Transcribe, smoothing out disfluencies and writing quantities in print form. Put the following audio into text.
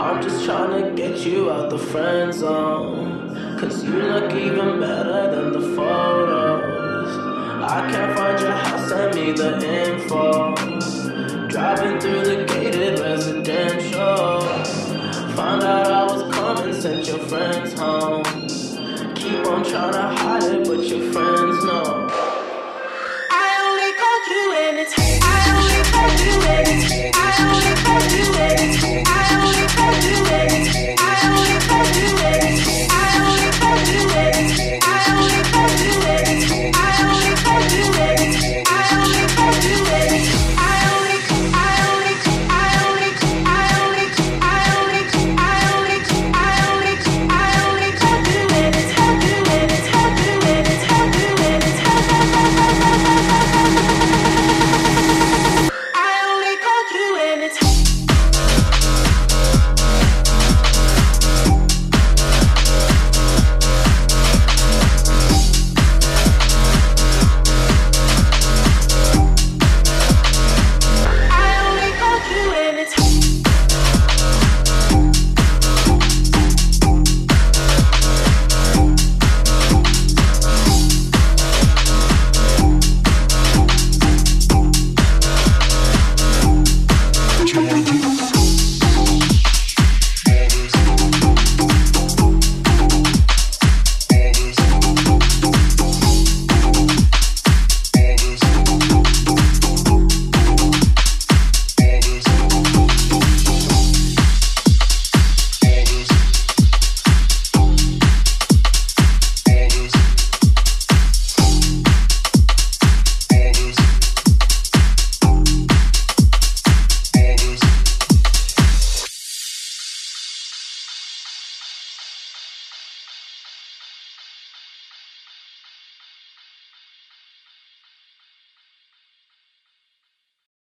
I'm just trying to get you out the friend zone. Cause you look even better than the photos. I can't find your house, send me the info. Driving through the gated residential. Found out I was coming, sent your friends home. Keep on trying to hide it, but your friends know. I only called you when it's I only called you when it's I only called you when it's I only called you when it's I only called you when it's I only called you when it's I only called you when it's I only called you when it's I only called you when it's I only Trying to